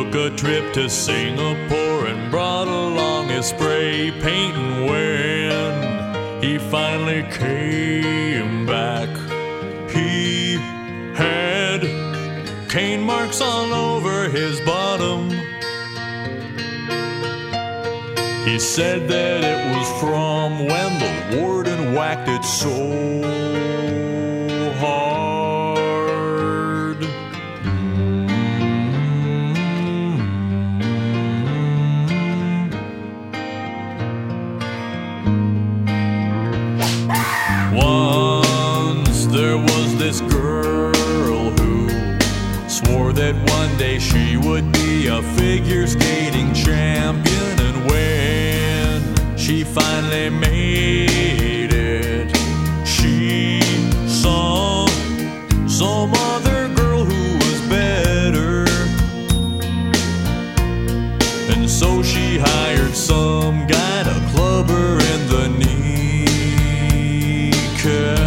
took a trip to Singapore and brought along his spray paint. And when he finally came back, he had cane marks all over his bottom. He said that it was from when the warden whacked it so hard. Once there was this girl who swore that one day she would be a figure skating champion. And when she finally made it, she saw some other girl who was better. And so she hired some guy to club her in the kneecap.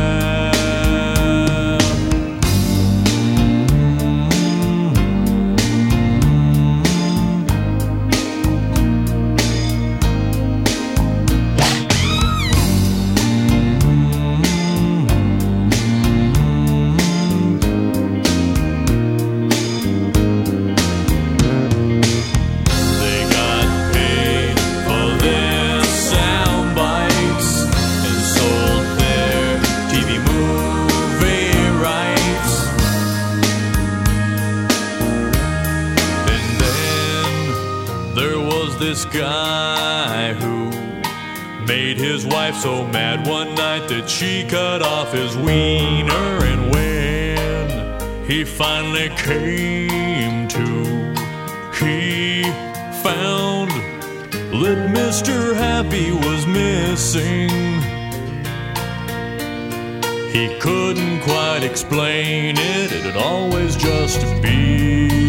This guy who made his wife so mad one night that she cut off his wiener. And when he finally came to, he found that Mr. Happy was missing. He couldn't quite explain it, it'd always just be